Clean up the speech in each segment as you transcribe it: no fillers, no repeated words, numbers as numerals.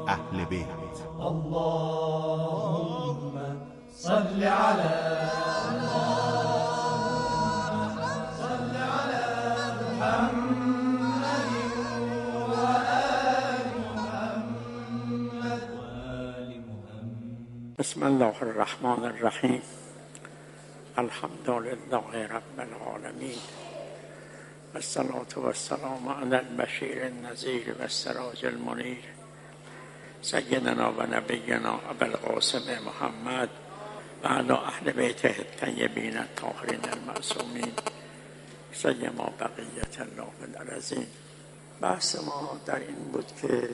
اهل بیت. اللهم صل على بسم الله الرحمن الرحیم. الحمد لله رب العالمین والصلاة والسلام علی البشیر النذیر والسراج المنیر سیدنا و نبینا ابی القاسم محمد و علی اهل بیته الطیبین الطاهرین المعصومین سیما بقیة الله العظیم. بحث ما در این بود که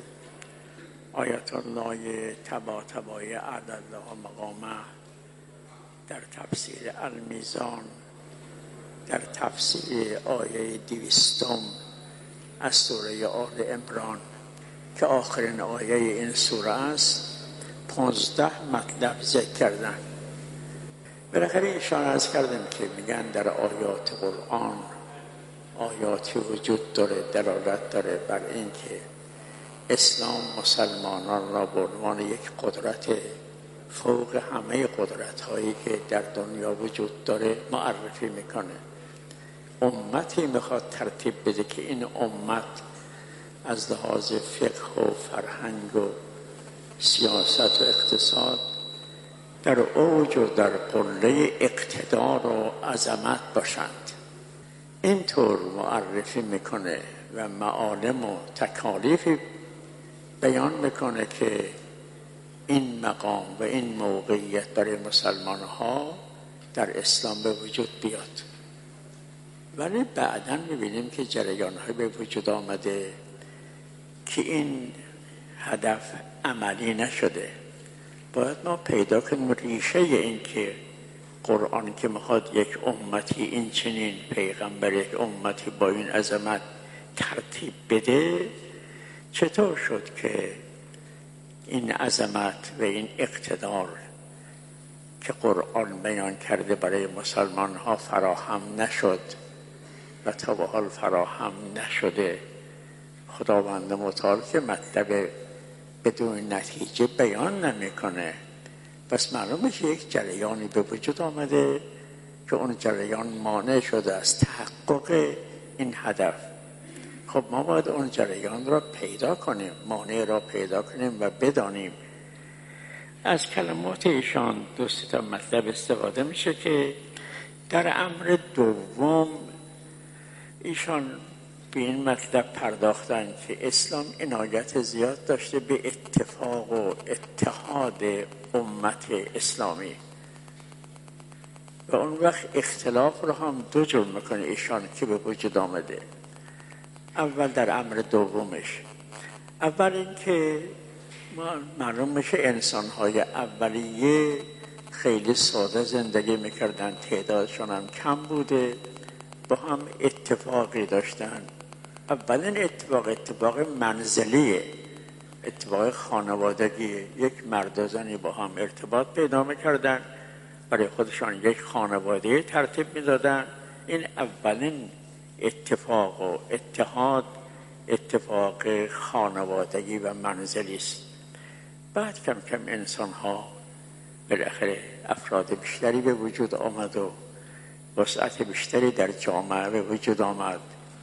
آیت الله طباطبایی اعلی الله مقامه در تفسیر المیزان در تفسیر آیه 200 از سوره آل عمران که آخرین آیه این سوره است 15 مطلب ذکر کردن. بالاخره اشاره از کردم که میگن در آیات قرآن آیاتی وجود داره دلالت داره بر این که اسلام مسلمانان را به عنوان یک قدرت فوق همه قدرت هایی که در دنیا وجود داره معرفی میکنه. امتی میخواد ترتیب بده که این امت از لحاظ فقه و فرهنگ و سیاست و اقتصاد در اوج و در قله اقتدار و عظمت باشند. اینطور معرفی میکنه و معالم و تکالیفی بیان میکنه که این مقام و این موقعیت برای مسلمان ها در اسلام به وجود بیاد. ولی بعداً میبینیم که جریان های به وجود آمده که این هدف عملی نشده. باید ما پیدا کنیم ریشه این که قرآن که میخواد یک امتی این چنین پیغمبر یک امتی با این عظمت ترتیب بده چطور شد که این عظمت و این اقتدار که قرآن بیان کرده برای مسلمان ها فراهم نشد و تا به حال فراهم نشده. خداوند متعال که مطلب بدون نتیجه بیان نمیکنه. پس معلومه که یک جریانی به وجود آمده که اون جریان مانع شده از تحقق این هدف. خب ما باید اون جریان را پیدا کنیم، مانع را پیدا کنیم و بدانیم. از کلمات ایشان دو تا مطلب استفاده میشه که در امر دوم ایشان به این مطلب پرداختن که اسلام عنایت زیاد داشته به اتفاق و اتحاد امت اسلامی و اون وقت اختلاف رو هم دو جور میکنه ایشان که به وجود آمده. اول در امر دومش، اول این که معلوم میشه انسان‌های اولیه خیلی ساده زندگی میکردن، تعدادشون هم کم بوده، با هم اتفاقی داشتن. اولین اتفاق منزلیه، اتفاق خانوادگی. یک مرد و زنی با هم ارتباط پیدا میکردن، برای خودشان یک خانواده ترتیب میدادن. این اولین اتفاق و اتحاد اتفاق خانوادگی و منزلی است. بعد کم کم انسان ها بالاخره افراد بیشتری به وجود آمد و وسعت بیشتری در جامعه به وجود آمد.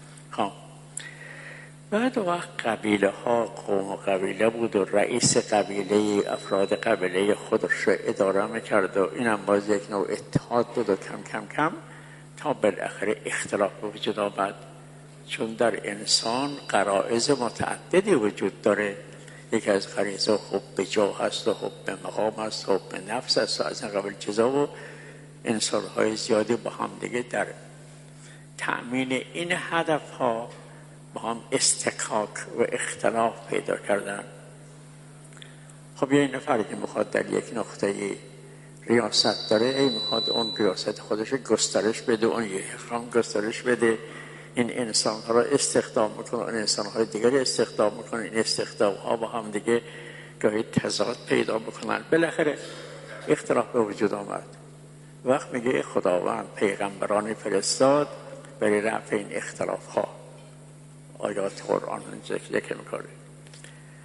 بعد وقت قبیله ها قوم و قبیله بود و رئیس قبیله افراد قبیله خودش رو اداره میکرد و این هم باز یک نوع اتحاد بود و کم کم کم تا بالاخره اختلاف به وجود آمد. چون در انسان غرایز متعددی وجود داره. یکی از غریزه حب جاه هست و حب مقام هست و حب نفس هست و از این قبیل چیزا و انسان‌های زیادی با هم دیگه در تأمین این هدف ها با هم استکاک و اختلاف پیدا کردن. خب یه نفری که میخواد در یک نقطه ریاست داره، ای میخواد اون ریاست خودش گسترش بده، اون یه اقرام گسترش بده، این انسان ها را استخدام میکنه، این انسان های دیگر استخدام میکنه، این استخدام ها با هم دیگه گاهی تضاد پیدا میکنن. بالاخره اختلاف به وجود آمد. وقت میگه خداوند پیغمبرانی فرستاد برای رفع این اختلاف ها. آیات قرآن ذکر میکنه.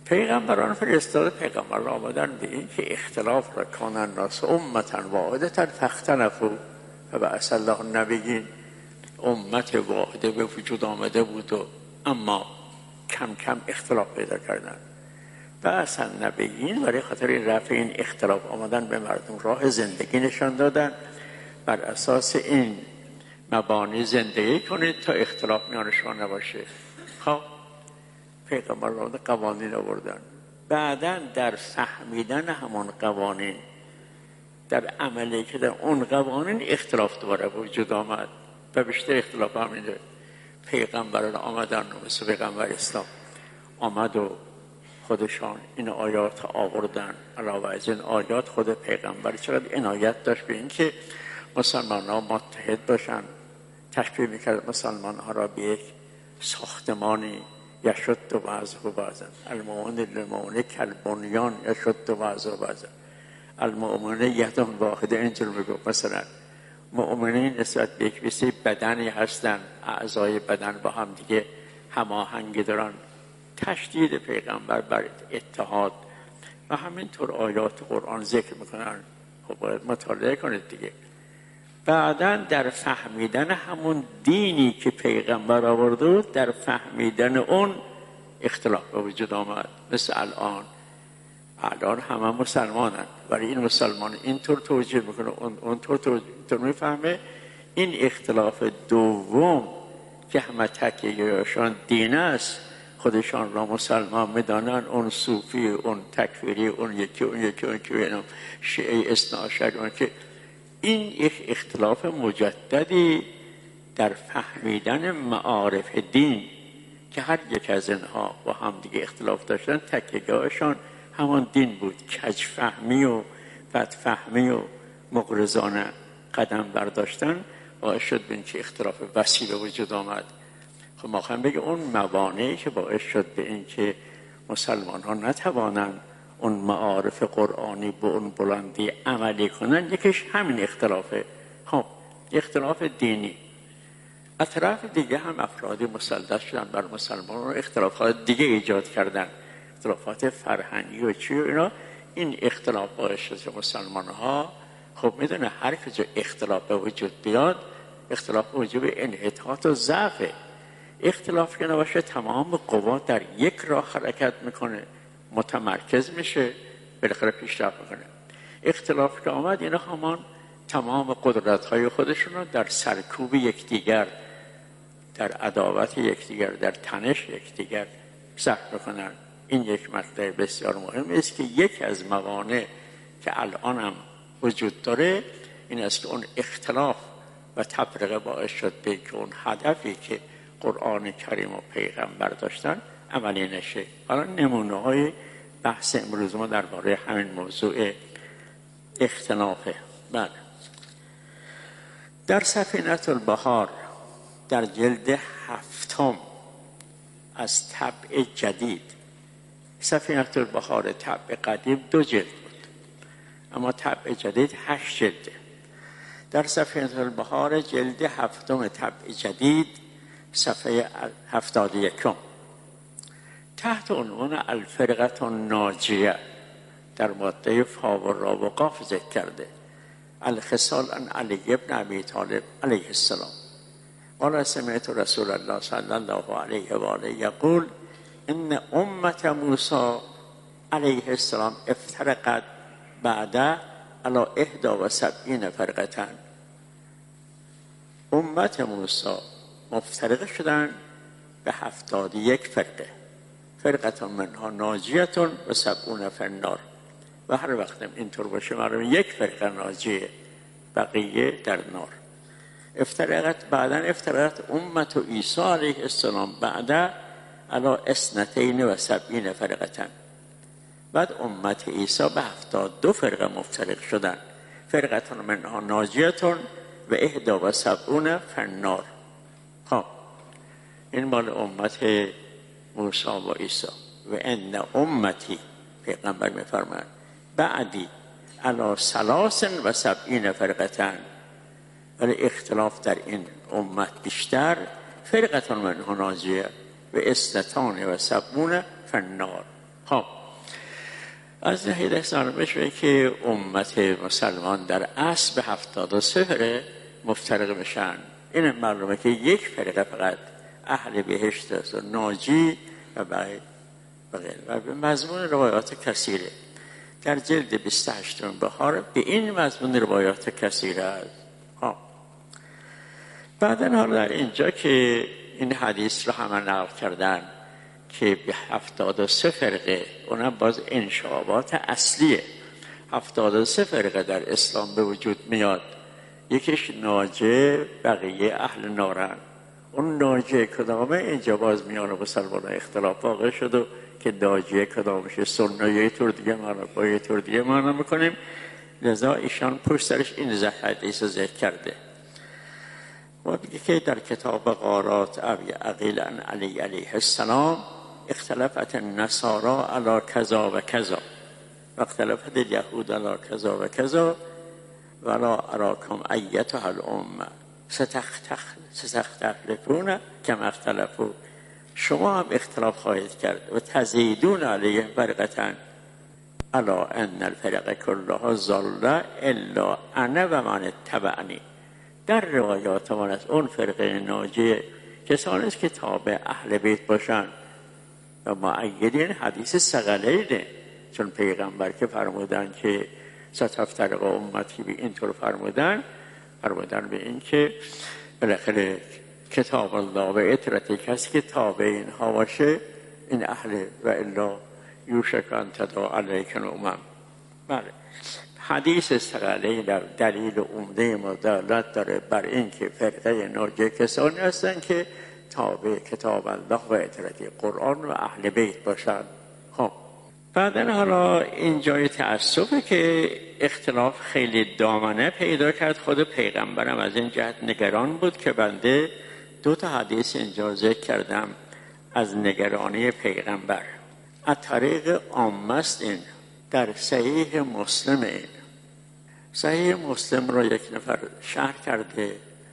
پیغمبران فرستاده پیغمبران آمدن به این که اختلاف را کان الناس امتا واحدة فاختلفوا فبعث الله النبیین. امت واحده به وجود آمده بود و اما کم کم اختلاف پیدا کردن. بعث النبیین برای خاطر این رفع این اختلاف آمدن به مردم راه زندگی نشان دادن. بر اساس این مبانی زندگی کنید تا اختلاف میان شما نباشه. خب پیغمبران قوانین آوردن. بعداً در فهمیدن همون قوانین، در عملی که در اون قوانین اختلاف دوباره وجود آمد و بیشتر اختلاف همینه. پیغمبران آمدن مثل پیغمبر اسلام آمد و خودشان این آیات آوردن. علاوه از این آیات خود پیغمبر چقدر عنایت داشت به این که مسلمان ها متحد باشن. تشبیه میکرد مسلمان ها را به یک ساختمانی یشد و بعضه و بعضا المؤمن للمؤمن کالبنیان یشد و بعضه و بعضا المؤمن ید واحده. اینجور میگو مثلا مؤمنین نسبت به یک مثل بدنی هستن، اعضای بدن با هم دیگه هماهنگی دارن. تشدید پیغمبر بر اتحاد و همینطور آیات قرآن ذکر میکنن. خب باید مطالعه کنید دیگه. بعداً در فهمیدن همون دینی که پیغمبر آورده بود، در فهمیدن اون اختلاف به وجود آمد. مثل الان همه مسلمانن ولی این مسلمان اینطور توجیه میکنه اونطور میفهمه. این اختلاف دوم که همه تکیهشان دین است، خودشان را مسلمان میدانن، اون صوفی، اون تکفیری، اون یکی شیعه اثناعشری، اون که این یک اختلاف مجددی در فهمیدن معارف دین که هر یک از اینها با هم دیگه اختلاف داشتن. تکیه‌گاهشان همان دین بود. کجفهمی و بدفهمی و مغرضانه قدم برداشتن باعث شد به این که اختلاف وسیع به وجود آمد. خب ما خواهیم بگه اون موانعی که باعث شد به این که مسلمان ها نتوانند اون معارف قرآنی به اون بلندی عملی کنن، یکیش همین اختلافه. خب اختلاف دینی. از طرف دیگه هم افرادی مسلط شدن بر مسلمانان و اختلافات دیگه ایجاد کردن، اختلافات فرهنگی و چی و اینا. این اختلاف باعث شد مسلمان ها خب میدونه هر کجا اختلاف به وجود بیاد، اختلاف وجود انحطاط و ضعفه. اختلاف که نباشه تمام قوا در یک راه حرکت میکنه، متمرکز میشه، بالاخره پیشرفت میکنه. اختلاف که آمد اینا همان تمام قدرت‌های خودشون رو در سرکوب یکدیگر، در عداوت یکدیگر، در تنش یکدیگر ظاهر میکنن. این یک مطلب بسیار مهم است که یک از موانع که الان هم وجود داره این است که اون اختلاف و تفرقه باعث شد به که اون هدفی که قرآن کریم و پیغمبر داشتن عملی نشه. حالا نمونه های بحث امروز ما درباره همین موضوع اختلافه. بله، در سفینه البحار در جلد 7 از طبع جدید، سفینه البحار طبع قدیم 2 جلد بود اما طبع جدید 8 جلده. در سفینه البحار جلد 7 طبع جدید صفحه 71 تحت عنوان الفرقة الناجیه در ماده فا و را و قاف ذکر کرده. الخصال عن علی ابن ابی طالب علیه السلام قال سمعت رسول الله صلی الله علیه و آله یقول ان امت موسی علیه السلام افترقت بعد علی 71 فرقة. امت موسی مفترق شدن به 71 فرقه. فرقة منها ناجیه و 70 فی النار. و هر وقت اینطور باشه معلومه یک فرقه ناجیه، بقیه در نار. افترقت امت عیسی علیه السلام بعد علی 72 فرقة. بعد امت عیسی به 72 فرقه مفترق شدن. فرقة منها ناجیه و 71 فی النار. خب این مال امت موسی و عیسی. و ان امتی، پیغمبر میفرماید بعدی علی 73 فرقة. ولی اختلاف در این امت بیشتر. فرقة منها ناجیه و 72 فی النار. خب از ناحیه سال بشه که امت مسلمان در اصل به 73 فرقه مفترق بشن. این معلومه که یک فرقه فقط اهل بهشت است و ناجی و بغیر و به مضمون روایات کثیره. در جلد 28 بهار به این مضمون روایات کثیره است. بعدن حالا در اینجا که این حدیث رو همه نقل کردن که به 73 فرقه، اونم باز انشابات اصلیه، 73 فرقه در اسلام به وجود میاد. یکیش ناجی، بقیه اهل نارن. اون ناجی کدامه؟ اینجا باز میان مسلمان اختلاف واقع شد و که ناجی کدامشه، سنه یه طور دیگه معنا با یه طور دیگه معنا میکنیم. لذا ایشان پشت سرش این حدیث ذکر کرده و بگه که در کتاب غارات ابی عقیل عن علی علیه السلام اختلفت النصارى علی کذا و کذا و اختلفت الیهود علی کذا و کذا ولا اراکم ایتها الامه ستختلفون کما اختلفوا. شما هم اختلاف خواهید کرد و تزیدون علیه فرقة الا ان الفرق كلها ضاله الا انا و من اتبعنی. در روایات ما از اون فرقه ناجی کسانی است که تابع اهل بیت باشند و مؤیدین حدیث ثقلین، چون پیغمبر که فرمودن که ستفترق امتی به اینطور فرمودن به این که بالاخره کتاب الله و اطرت کسی که تابع اینها باشه این اهل و الا یوشک ان تداعی علیکم الامم. بله، حدیث ثقلین در دلیل عمده ما دلالت داره بر این که فرقه ناجی کسانی هستند که تابع کتاب الله و اطرت قرآن و اهل بیت باشند. خب بعدن حالا این جای تأسفه که اختلاف خیلی دامنه پیدا کرد. خود پیغمبرم از این جهت نگران بود که بنده 2 حدیث اینجا ذکر کردم از نگرانی پیغمبر. از طریق عامه است این در صحیح مسلم. این صحیح مسلم را یک نفر شرح کرده،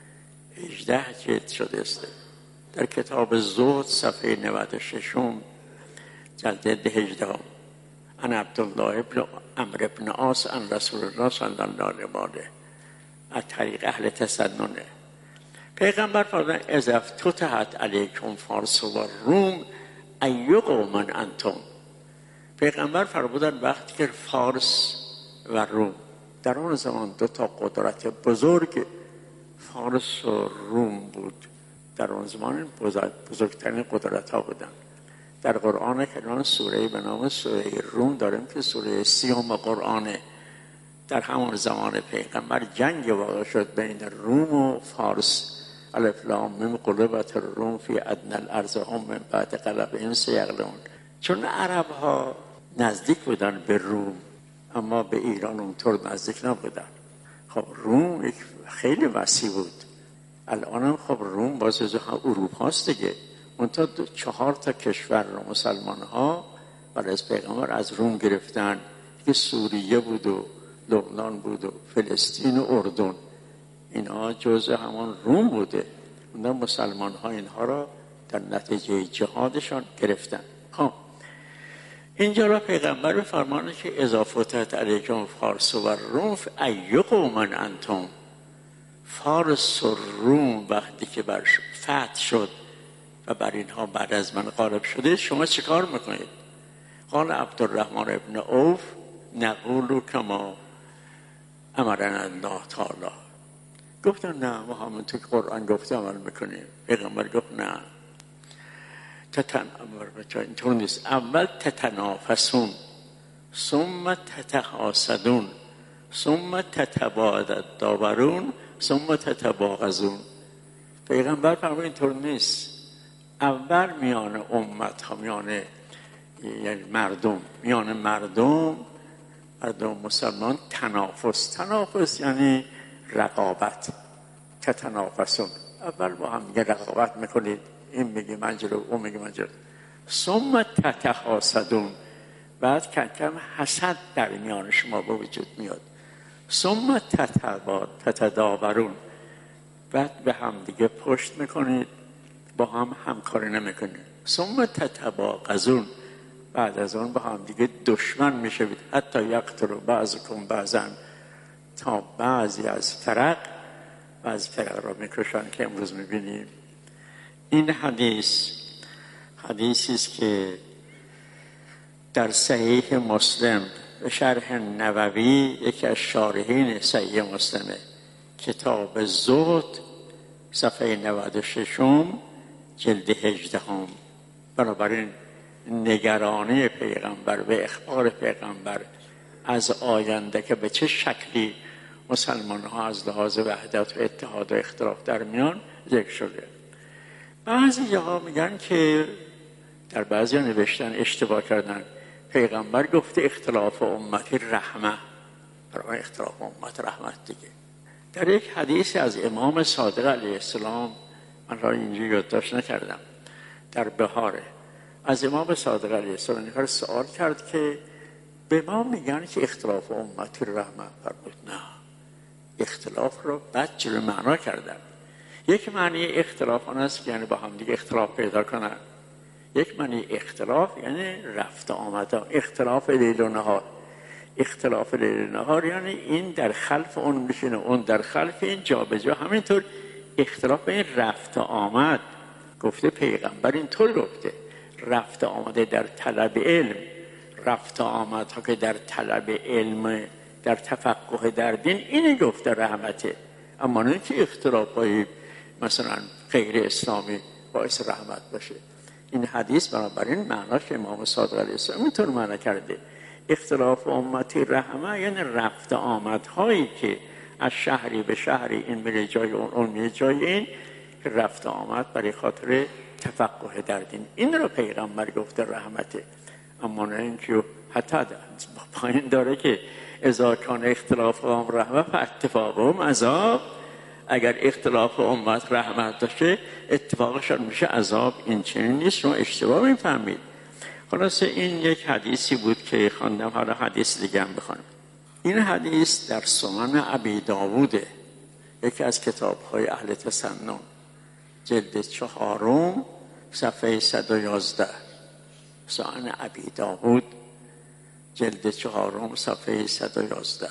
18 جلد شده است. در کتاب زهد صفحه 96 جلد 18 عن عبدالله ابن عمرو بن عاص عن رسول الله صلی الله علیه و آله از طریق اهل تسننه. پیغمبر فرمودند اذا افتتحت علیکم فارس و روم ای قوم انتم. پیغمبر فرمودند وقتی که فارس و روم، در اون زمان 2 قدرت بزرگ فارس و روم بود، در اون زمان بزرگترین قدرت ها بودن. در قرآن کریم سوره به نام سوره روم داریم که سوره 30 قرآنه. در همون زمان پیغمبر جنگ واقع شد بین روم و فارس. الف لام میم غلبت الروم فی ادنی الارض هم من بعد غلبهم سیغلبون. چون عرب ها نزدیک بودن به روم اما به ایران اونطور نزدیک نبودن. خب روم خیلی وسیع بود. الان خب روم باز از اروپا است دیگه. اون تا 4 کشور رو مسلمان ها برای از پیغمبر از روم گرفتن که سوریه بود و لبنان بود و فلسطین و اردن، اینا جزء همون روم بوده. اون مسلمان ها اینها را در نتیجه جهادشان گرفتن. خب اینجا را پیغمبر بفرمانه که اضافتت علیکم فارس و روم ای قوم انتم. فارس و روم وقتی که بر فتح شد و بر اینها بعد از من غالب شده شما چه کار میکنید؟ قال عبدالرحمن ابن عوف نقول کما امرنا الله تعالی. گفتن نه ما همون تو قرآن گفته عمل میکنیم. پیغمبر گفت نه اینطور نیست. اول تتنافسون ثم تتحاسدون ثم تتبادرون ثم تتباغضون. پیغمبر فرمود اینطور نیست. اول میان امت ها، یعنی مردم مسلمان تنافس یعنی رقابت. تتنافسون، اول با هم رقابت میکنید، این میگه من جلو، اون میگه من جلو. ثم تتحاسدون، بعد کم حسد در میان شما به وجود میاد. ثم تتدابرون، بعد به هم دیگه پشت میکنید، با هم همکاری نمیکنید. ثم تتباغضون، بعد از اون با هم دیگه دشمن میشوید، حتی یقتل بعضکم بعضا، تا بعضی از فرق را میکشن که امروز میبینیم. این حدیثی است که در صحیح مسلم به شرح نووی، یکی از شارحین صحیح مسلمه، کتاب زهد، صفحه 96 جلد 18. بنابراین نگرانی پیغمبر و اخبار پیغمبر از آینده که به چه شکلی مسلمان ها از لحاظ وحدت و اتحاد و اختلاف در میان ذکر شده. بعضی جاها میگن که در بعضی نوشتن اشتباه کردن، پیغمبر گفته اختلاف امتی رحمه، برای اختلاف امت رحمت دیگه. در یک حدیث از امام صادق علیه السلام، من را اینجا یادداشت نکردم، در بهاره از امام صادق علیه السلام نفر سوال کرد که به ما میگن که اختلاف امتی رحمه، فرمود نه، اختلاف رو بد جلو معنا کردن. یک معنی اختلاف آن است که یعنی با هم دیگه اختلاف پیدا کنن، یک معنی اختلاف یعنی رفت آمد، اختلاف لیل و نهار. اختلاف لیل و نهار یعنی این در خلف اون میشینه، اون در خلف این، جا به جا. همینطور اختلاف این رفت آمد، گفته پیغمبر اینطور گفته، رفت آمده در طلب علم، رفت آمد ها که در طلب علم، در تفقه در دین، اینه گفته رحمته. اما نه که اختلاف های مثلا غیر اسلامی باعث رحمت باشه. این حدیث بنابراین معناش امام صادق علیه السلام اینطور معنی کرده، اختلاف امتی رحمه یعنی رفت آمدهایی که از شهری به شهری، این میره جای اون میره جای این، رفت آمد برای خاطر تفقه در دین، این رو پیغمبر گفته رحمته. اما نه اینکه حتی پایین داره که اذا کان اختلاف هم رحمه فاتفاقهم عذاب، اگر اختلاف امت رحمت داشته اتفاقشان میشه عذاب. این چنین نیست، شما اشتباه میفهمید. خلاصه این یک حدیثی بود که خواندم، حالا حدیث دیگه هم بخونم. این حدیث در سنن ابی داووده، یکی از کتاب‌های اهل تسنن، جلد 4 صفحه 111. سنن ابی داوود جلد 4 صفحه 111.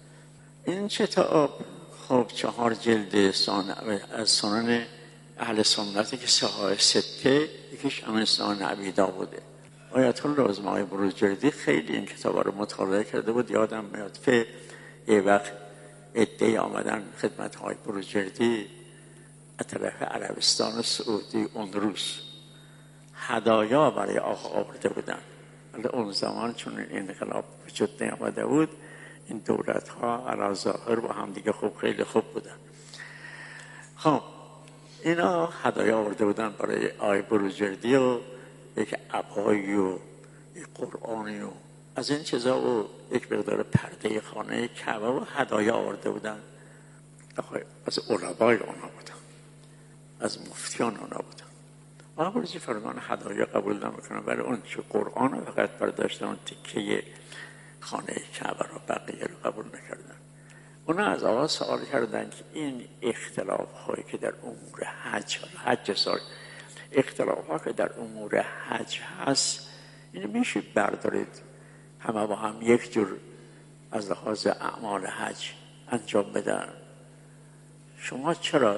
این کتاب خب 4 جلد از سنن اهل سنت که صحاح سته، یکیش همین سنن ابی داووده. آیت الله رازمای بروجردی خیلی این کتاب رو مطالعه کرده بود. یادم میاد که یه وقت عده‌ای آمدن خدمت های بروجردی از طرف عربستان سعودی اندروس، هدایا برای آقا آورده بودن. ولی اون زمان چون این انقلاب وجود نیامده بود، این دولت ها علی ظاهر با هم دیگه خیلی خوب بودن. خب اینا هدایا آورده بودن برای آقای بروجردی و یک عبایی و یک قرآنی و از این چیزا و یک مقدار پرده خانه کعبه و هدایا آورده بودن. از علمای اونا بودن، از مفتیان اونا بودن. آقا بروجردی فرمان هدایا قبول نمیکنن، ولی اون چه قرآن رو فقط برداشتن، اون تکه خانه کعبه رو، بقیه رو قبول نکردن. اونا از آقا سوال کردن که این اختلاف هایی که در امور اختلاف ها که در امور حج هست، این میشه بردارید همه با هم یک جور از لحاظ اعمال حج انجام بدن؟ شما چرا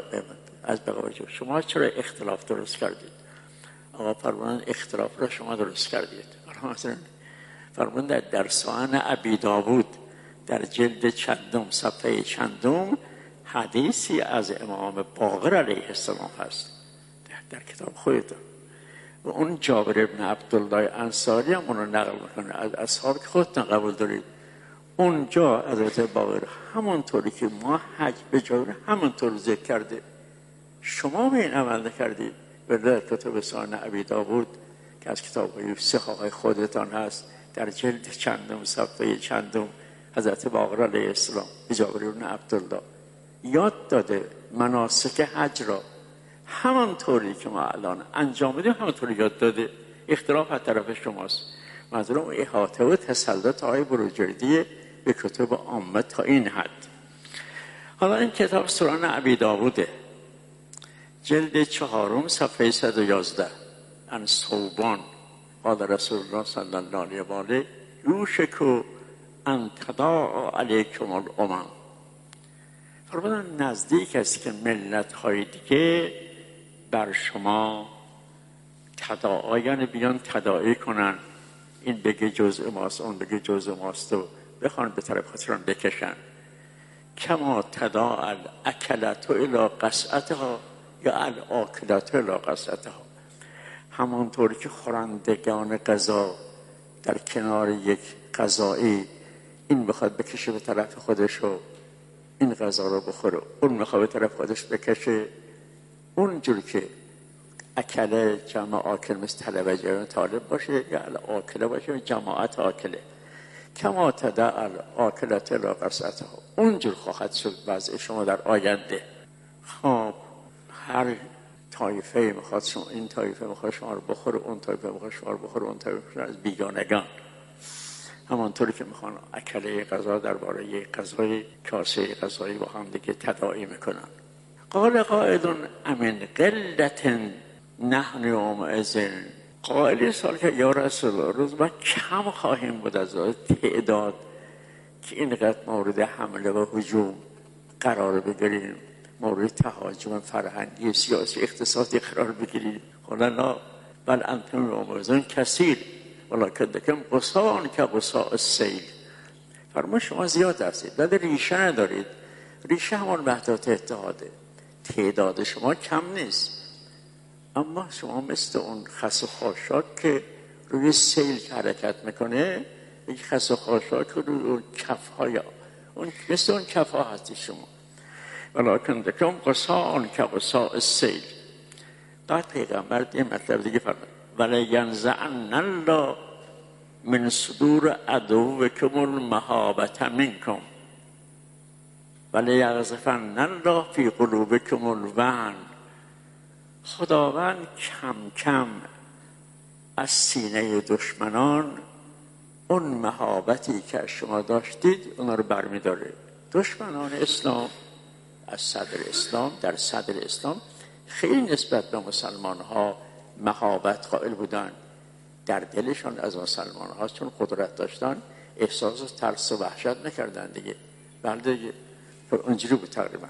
اختلاف درست کردید؟ آقا فرمودن اختلاف را شما درست کردید. مثلا فرمودن در سنن ابی داوود در جلد چندم صفحه چندم حدیثی از امام باقر علیه السلام هست در کتاب خودتون، و اون جابر ابن عبدالله انصاری هم اونو نقل میکنه از اصحاب که خودتون قبول دارید. اونجا حضرت باقر همونطوری که ما حج به جای همونطور ذکر کرده، شما به این عمل نکردید. در کتاب سنن ابی داوود که از کتاب‌های صحاح خودتان هست، در جلد چندم صفحه چندم حضرت باقر علیه السلام جابر ابن عبدالله یاد داده مناسک حج را همانطوری که ما الان انجام بدیم همانطوری یاد داده. اختلاف از طرف شماست. منظورم احاطه و تسلط آقای بروجردی به کتب عامه تا این حد. حالا این کتاب سنن ابی داووده، جلد 4 صفحه 111. ان ثوبان قال رسول الله صلی الله علیه و آله یوشک ان تداعی علیکم الامم. فرمودن نزدیک است که ملت‌های دیگه بر شما تداعی بیان تداعی کنن، این بگه جزء ماست اون بگه جزء ماست و بخوان به طرف خودشون بکشن. کما تداعی الاکلة الی قصعتها یا الاکلة الی قصعتها، همانطور که خورندگان غذا در کنار یک غذایی این بخواد بکشه به طرف خودش و این غذا رو بخوره، اون میخواد به طرف خودش بکشه، اونجور که اکله جمع آکل مثل طلبه جمع طالب باشه یا آکله باشه جماعت آکله. کما تداعی الاکلة الی قصعتها، اونجور خواهد شد وضع شما در آینده. خب هر طایفه میخواد شما، این طایفه میخواد شما رو بخوره، اون طایفه میخواد شما رو بخوره، اون طایفه میخواد از بیگانگان، همانطوری که میخوان اکله غذا درباره غذای کاسه غذایی با هم دیگه تداعی میکنن. قال قائل امن قلت نحن یومئذ، قائلی سال که یا رسول الله روز ما کم خواهیم بود از تعداد که اینقدر مورد حمله و هجوم قرار بگیریم، مورد تهاجم فرهنگی سیاسی اقتصادی قرار بگیریم. قال لا بل انتم یومئذ کثیر ولکنکم غثاء کغثاء السیل. فرمود شما زیاد هستید ولی ریشه ندارید. ریشه همان وحدت اتحاده. تعداد شما کم نیست اما شما مثل اون خس و خاشاک که روی سیل حرکت میکنه، یک خس و خاشاک روی اون کفهای اون مثل اون کفها هستی شما. ولکنکم غثاء کغثاء السیل. بعد پیغمبر یه مطلب دیگه فرمود ولینزعن الله من صدور عدوکم المهابة منکم ولیقذفن الله فی قلوبکم الوهن. خداوند کم کم از سینه دشمنان اون مهابتی که از شما داشتید اونا رو برمیداره. دشمنان اسلام از صدر اسلام، در صدر اسلام خیلی نسبت به مسلمان ها مهابت قائل بودن، در دلشان از مسلمان ها چون قدرت داشتن احساس و ترس و وحشت نکردن دیگه. بلده اونجوری بود تقریبا،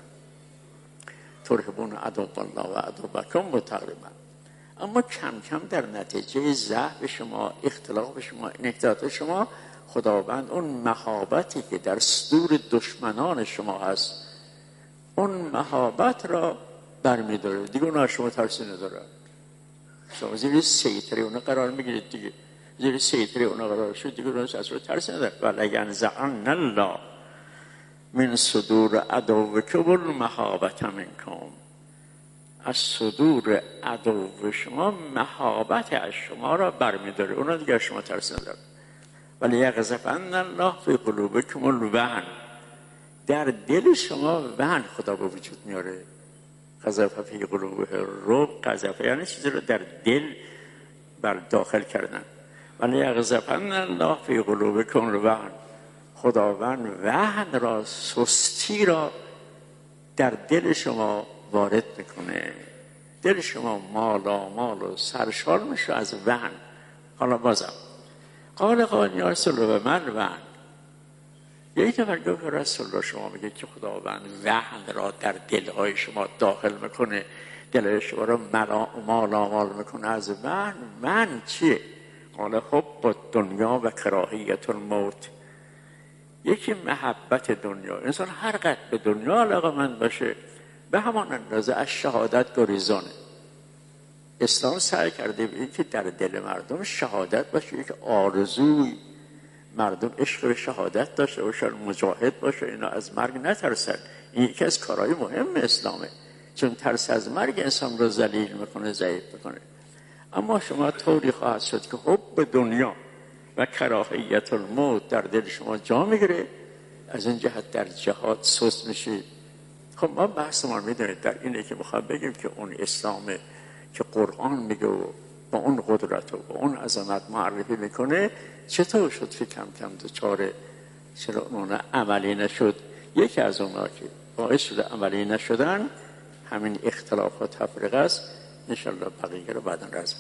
ترهبون عدو الله و عدوکم بود تقریبا. اما کم کم در نتیجه ضعف شما، اختلاف شما، انحطاط شما، خداوند اون مهابتی که در صدور دشمنان شما هست اون مهابت را برمیداره دیگه. اونها شما ترسی نداره، شما زیر سیطره اونا قرار میگیرید دیگه. زیر سیطره اونا قرار شد دیگه، اونها از رو ترسی نداره. ولینزعن الله من صدور عدوکم المهابة منکم، از صدور عدو شما مهابت از شما را برمیداره، اونا دیگه از شما ترس نداره. ولیقذفن الله فی قلوبکم الوهن، در دل شما وهن خدا به وجود میاره. قذف فی قلوبه الرعب، قذف یعنی چیزی رو در دل بر داخل کردن. ولیقذفن الله فی قلوبکم الوهن، خداوند وهن را، سستی را در دل شما وارد میکنه. دل شما مال و سرشار میشه از وهن. حالا بازم قال یا رسول الله من وهن، یک نفر گفت رسول الله شما میگه که خداوند وهن را در دلهای شما داخل میکنه، دلهای شما را مال میکنه از وهن. وهن چیه؟ قال حب دنیا و کراهیت الموت. یکی محبت دنیا، انسان هر قدر به دنیا علاقه‌مند باشه به همان اندازه از شهادت گریزانه. اسلام سعی کرده به این که در دل مردم شهادت باشه، یک آرزوی مردم عشق به شهادت داشته باشن، مجاهد باشه، اینا از مرگ نترسن. این یکی از کارهای مهم اسلامه، چون ترس از مرگ انسان رو ذلیل میکنه، ضعیف میکنه. اما شما طوری خواهد شد که حب دنیا و کراهیت الموت در دل شما جا میگیره، از این جهت در جهاد سست میشید. خب ما بحث ما میدونید در اینه که میخوام بگیم که اون اسلامه که قرآن میگه و با اون قدرت و با اون عظمت معرفی میکنه، چطور شد که کم کم دچار چرا اون عملی نشد؟ یکی از اونها که باعث شده عملی نشدن همین اختلاف و تفرقه است. انشالله بقیه رو بعداً رزم کنیم.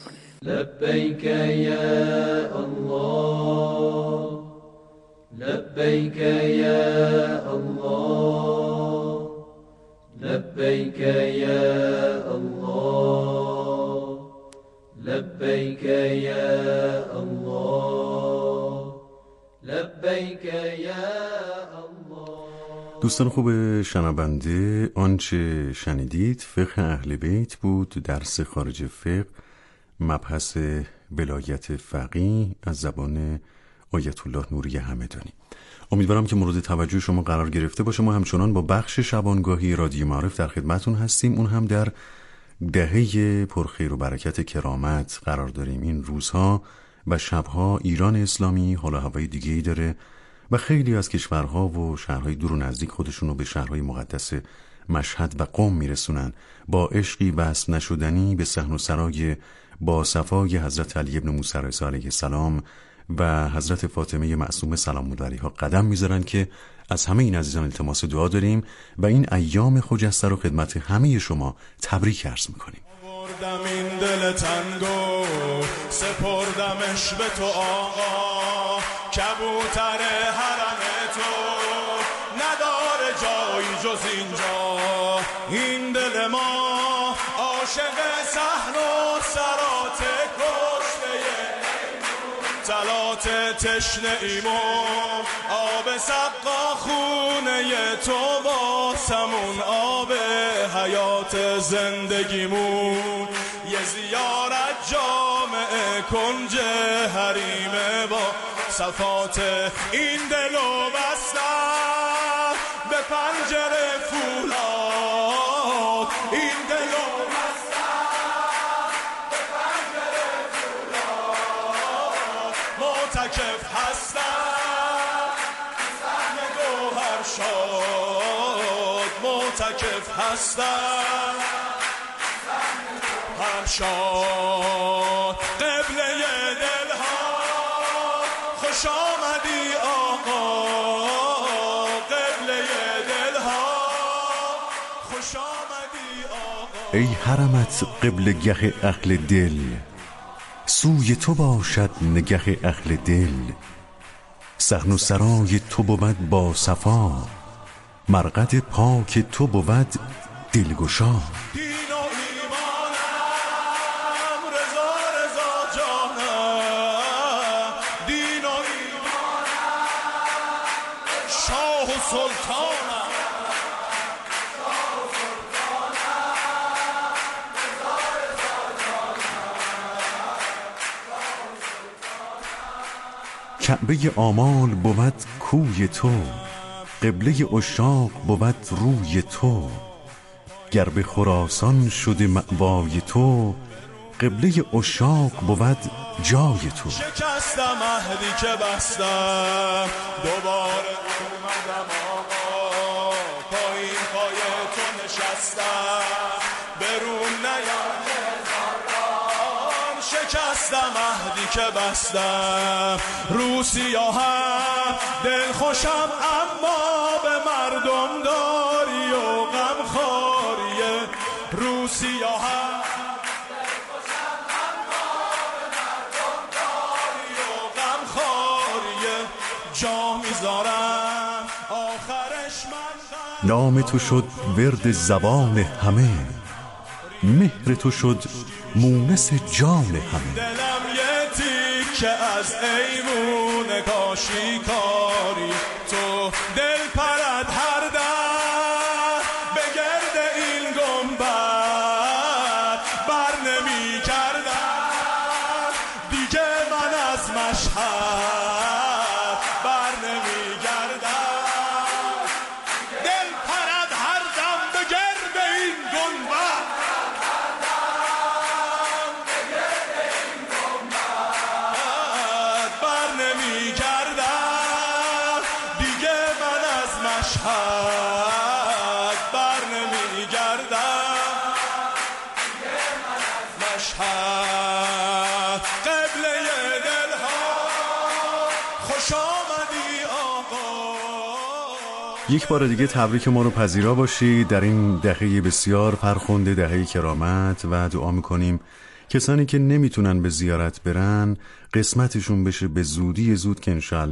لبيك يا الله لبيك يا الله لبيك يا الله لبيك يا الله لبيك يا الله. دوستان خوب شنونده، آنچه شنیدید فقه اهل بیت بود، درس خارج فقه، مبحث ولایت فقیه از زبان آیت الله نوری همدانی. امیدوارم که مورد توجه شما قرار گرفته باشه. ما همچنان با بخش شبانگاهی رادیو معارف در خدمتون هستیم. اون هم در دهه پرخیر و برکت کرامت قرار داریم. این روزها و شبها ایران اسلامی حالا هوای دیگه‌ای داره و خیلی از کشورها و شهرهای دور و نزدیک خودشون رو به شهرهای مقدس مشهد و قم میرسونن با عشقی وصف نشدنی به صحن و سرای با صفای حضرت علی ابن موسی علیه السلام و حضرت فاطمه معصومه سلام الله علیها قدم میذارن که از همه این عزیزان التماس دعا داریم و این ایام خجسته رو خدمت همه شما تبریک عرض میکنیم. بردم این دل تنگو سپردمش به تو آقا، کبوتر حرم تو نداره جایی جز اینجا. این دل ما عاشق صحن و سرات کشته تلات تشنه ایمو، آب سقا خونه تو واسمون، آب حیات زندگیمون. یه زیارت جامعه کنج حریم با صفات این دلو بستن به پنجره فولاد. این دلو معتکف هستم سهم گوهر شاد، معتکف هستم هر شاد. قبله دلها خوش آمدی آقا، قبله دلها خوش آمدی آقا. ای حرمت قبلگه اهل دل، سوی تو باشد نگه اهل دل. صحن و سرای تو بود با صفا، مرقد پاک تو بود دلگشا. دین و ایمانم رضا رضا جانم، دین و ایمانم شاه و سلطانم. کعبه آمال بود کوی تو، قبله عشاق بود روی تو. گر به خراسان شده مأوای تو، قبله عشاق بود جای تو. شکستم عهدی که بستم، دوباره اومدم آقا، پایین پای تو نشستم، برون نیام شکستم عهدی که بستم. رو سیاهم دل خوشم اما به مردم داری و غم خاریه. رو سیاهم دل خوشم اما به مردم داری و غم خاریه. جا میذارم آخرش من نام تو شد ورد زبان همه، مهر تو شد مونس جان همه. دلم یه تیکه از ایمون کاشیکاری تو، دل پرد هر در به گرد این گنبد بر نمی کردم دیگه من از مشهد بر نمی گردم. دل پرد هر دم به گرد این گنبد بر نمی گردم. مشهد قبله دلها خوش آمدی آقا. یک بار دیگه تبریک ما رو پذیرا باشید در این دهه بسیار فرخنده، دهه کرامت، و دعا میکنیم کسانی که نمیتونن به زیارت برن قسمتشون بشه به زودی زود که انشاءالله